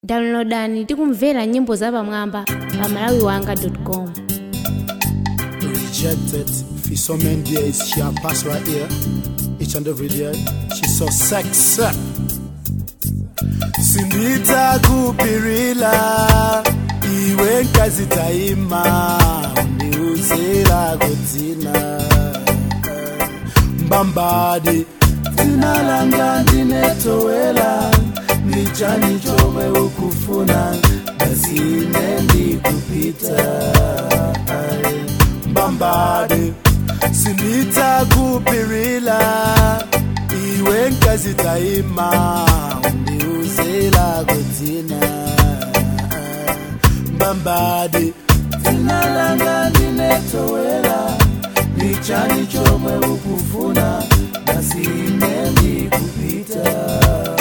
Downloadani tikumvera nyimbo za pamwamba pa malawiwanga.com. Rejected for so many days, she had passed right here. Each and every day, she's so sexy. Sindita kupirila, iwe nkazi taima, uniuzela gotina. Mbambadi, tina langa ndinetowela, nichani chome ukufuna, basi nendi kupita. Mbambadi, sindita kupirila, iwe nkazi taima, uniuzela gotina. Mbambadi, tina langa ndinetowela, nichani chome ukufuna, basi nendi kupita.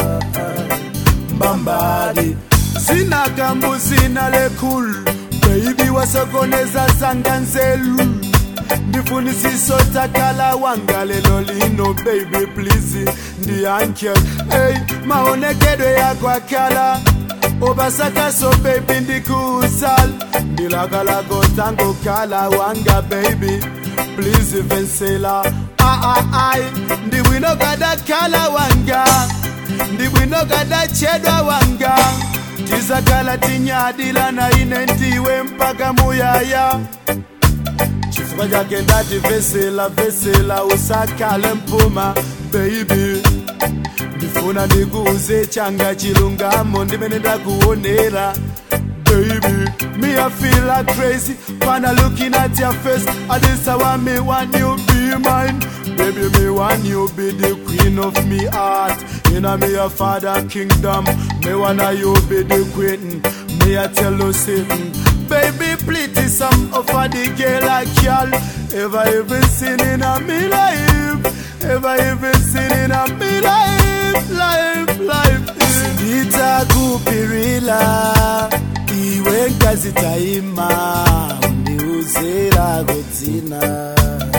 Mbambadi, sina kambu sina lekul, baby wasokoneza sanganzelu. Ndifunisiso takala wangale lolino, baby please ndi ankel. Hey, maonekedo ya kwa kala, obasaka so baby ndikusal. Ndilagala gotango kala wanga baby, please vensela. Ndiwino gada kala wanga, ndiwino gada chedwa wanga. Tizakala tinyadila na inentiwe mpaka muyaya. Chifuka jake ndati vesela usakale mpuma baby. Ndifuna ndikuuze changa chilungamo ndimenenda kuonera baby. Me I feel like crazy when I looking at your face. I just want me want you be mine. Baby me want you be the queen of me heart. In a me a father kingdom. Me wanna you be the queen. Me I tell you Satan. Baby please some of the girl like y'all. Ever even seen in a me life. Ever even seen in a me life. Sindita kupirila, iwe nkazi taima, uniuzela gotina.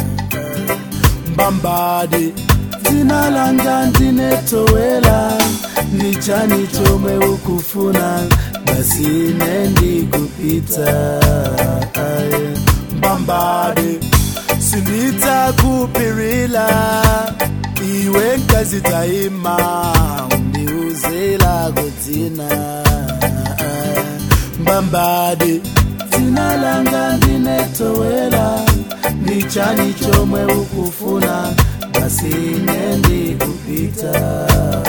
Mbambadi, tina langa ndinetowela, nichani chome ukufuna, basi nendi kupita. Mbambadi, sindita kupirila, iwe nkazi taima, uniuzela gotina. Mbambadi, tina langa ndinetowela, nichani chome ukufuna, basi nendi kupita.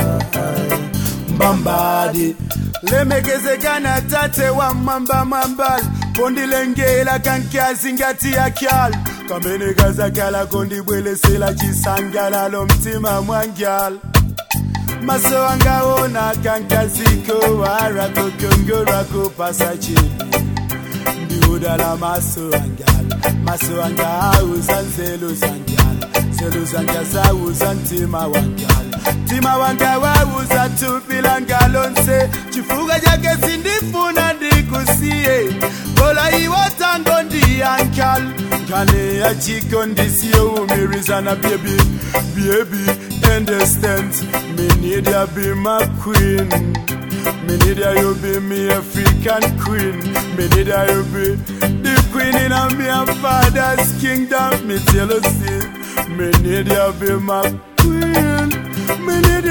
Mbambadi, lemekezekana tate wa mambal, kondilengela kankazi ngati ya kyal. Kamene gaza kala kondibwele sela chisangala lo mtima mwangyal. Maso wanga ona kankaziko wara kokongora kupasa chini. Ndiudala maso wanga uzanzelu zangyal. Zelu zanga za uzantima wangyal. Tima wanga wa uzatupilanga lonse. Chifuga jake sindifuna ndikusiye. Bola iwa tango ndi ankal. Kane ya chikondisio umirizana baby. Baby understand. Me need ya be my queen. Me need ya you be me African queen. Me need ya you be the queen in a me and father's kingdom. Me tell you see. Me need ya be my queen. Me need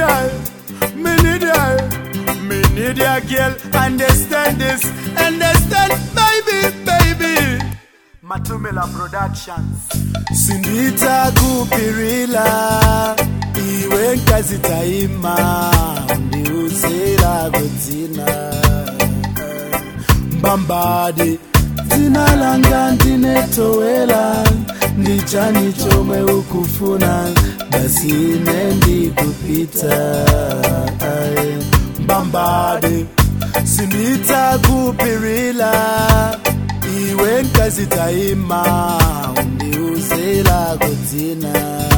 ya girl. Understand this. Understand baby. Matumela Productions. Sindita kupirila, iwe nkazi taima, uniuzela gotina. Mbambadi, tina langa ndinetowela, nichani chome ukufuna, basi nendi kupita. Mbambadi, sindita kupirila, iwe nkazi taima, uniuzela gotina.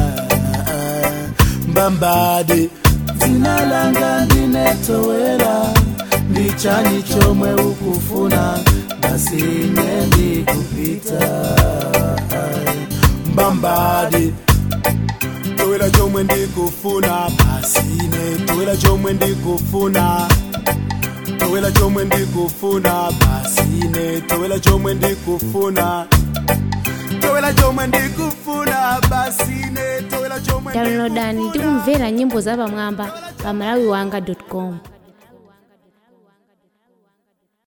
Mbambadi, tina langa ndinetowela, nichani chome ukufuna, basi nendi kupita. Mbambadi, towela chomwe ndikufuna, basi ne towela chomwe ndikufuna. towela chomwe ndikufuna basine towela chomwe ndikufuna towela chomwe ndikufuna basine towela chomwe downloadani ndi kumvera nyimbo zapamwamba pa malawiwanga.com.